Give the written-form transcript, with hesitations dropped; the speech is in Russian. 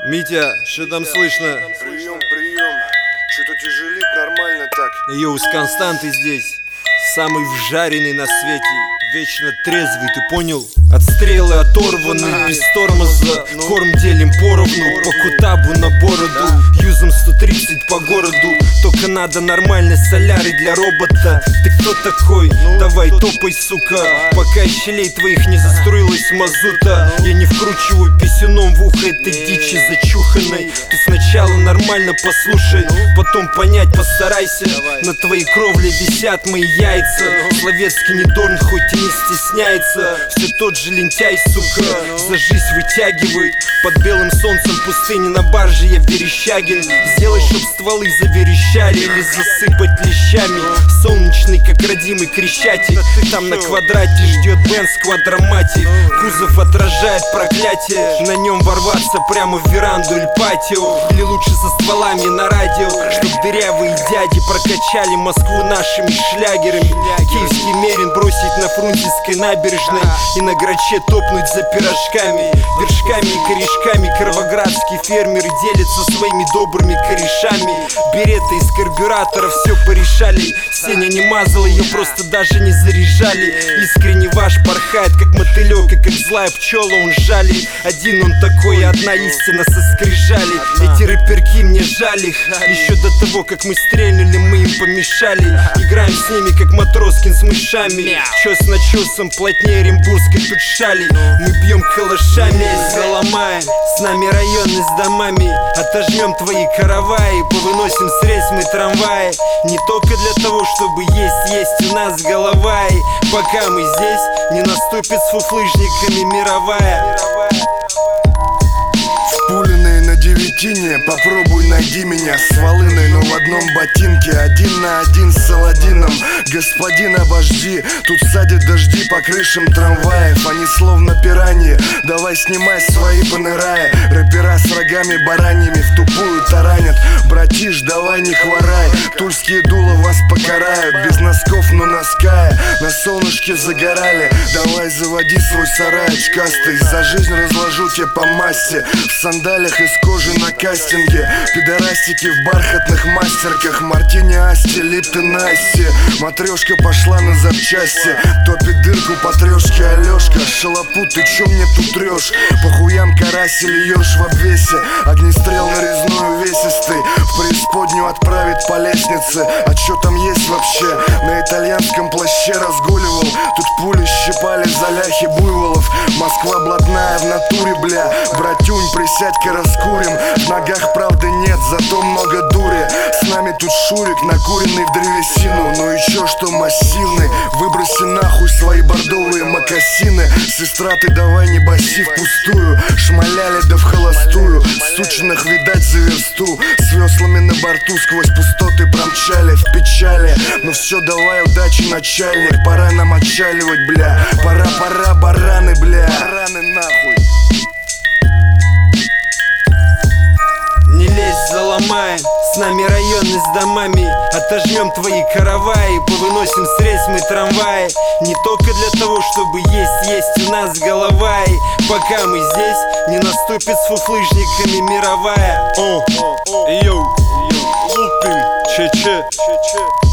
Митя, что там слышно? Прием, прием. Что-то тяжелит нормально так. Йоу, с Константой здесь. Самый вжаренный на свете. Вечно трезвый, ты понял? Отстрелы оторваны, без тормоза. Корм делим поровну, по кутабу на бороду. Юзом 130 по городу. Только надо нормальной соляры для робота. Ты кто такой? Давай топай, сука. Пока из щелей твоих не заструилась мазута. Я не вкручиваю писюном в ухо этой дичи зачуханной. Ты сначала нормально послушай, потом понять постарайся. На твоей кровле висят мои яйца. Словецкий недорн, хоть и не стесняется. Все тот же лентяй, сука, за жизнь вытягивает. Под белым солнцем пустыни на барже я Верещагин. Сделай, чтоб стволы заверещали или засыпать лещами. Солнечный, как родимый Крещатик. Там на квадрате ждет Бенц Квадроматик. Кузов отражает проклятие. На нем ворваться прямо в веранду или патио. Или лучше со стволами на радио, чтоб дырявые дяди прокачали Москву нашими шлягерами. Киевский Мерин бросить на Фрунзенской набережной и на Граче топнуть за пирожками. Вершками и корешками кировоградские фермеры делятся своими добрыми корешами. Береты из карбюратора все порешали. Сеня не мазал, ее просто даже не заряжали. Искренне ваш порхает, как мотылек, и как злая пчела он жалит. Один он такой, и одна истина со скрижали. Эти рэперки, мне жаль их. Еще до того, как мы стрельнули, мы им помешали. Играем с ними, как Матроскин с мышами. Чес на чесом, плотнее оренбургской тут шали. Мы бьем калашами, заломаем. С нами районы с домами. Отожмем твои караваи, повыносим с рельс мы трамваи. Не только для того, чтобы есть у нас голова. И пока мы здесь, не наступит с фуфлыжниками мировая. Пуленные на девятине, попробуй найди меня с волыной, но в одном ботинке. 1 на 1 с Аладдином. Господин, обожди, тут садят дожди по крышам трамваев. Они словно пираньи, давай снимай свои панерая. Рэпера с рогами бараньими в тупую таранят. Братиш, давай не хворай, тульские дула вас покарают. Без носков, но ноская, на солнышке загорали. Давай заводи свой сарай очкастый. За жизнь разложу тебе по массе. В сандалях из кожи на кастинге. Пидорастики в бархатных мастерках. Мартини Асти, Липтон Асти. Матрешка пошла на запчасти. Топит дырку по трешке Алешка. Шалопут, ты чё мне тут трёшь? По хуям карась или ёж в обвесе. Огнестрел нарезной увесистый. В преисподнюю отправит по лестнице. А чё там есть вообще? На итальянском плаще разгуливал. Тут пули щипали за ляхи буйволов. Москва блатная в натуре, бля. Братюнь, присядь-ка раскурим. В ногах правды нет, зато много дури. С нами тут Шурик, накуренный в древесину. Ну и чё, что массивный? Выброси нахуй свои бордовые мокасины. Сестра, ты давай не баси впустую. Шмаляли да в холостую. Сучных видать за версту. С веслами на борту сквозь пустоты промчали в печали. Ну все, давай, удачи, начальник. Пора нам отчаливать, бля. Пора, бараны, бля. Бараны нахуй. Не лезь, заломаем. С нами районы с домами. Отожмем твои караваи, повыносим с рельс мы трамваи. Не только для того, чтобы есть у нас голова. И пока мы здесь, не наступит с фуфлыжниками мировая. Йоу, лупим, че-че.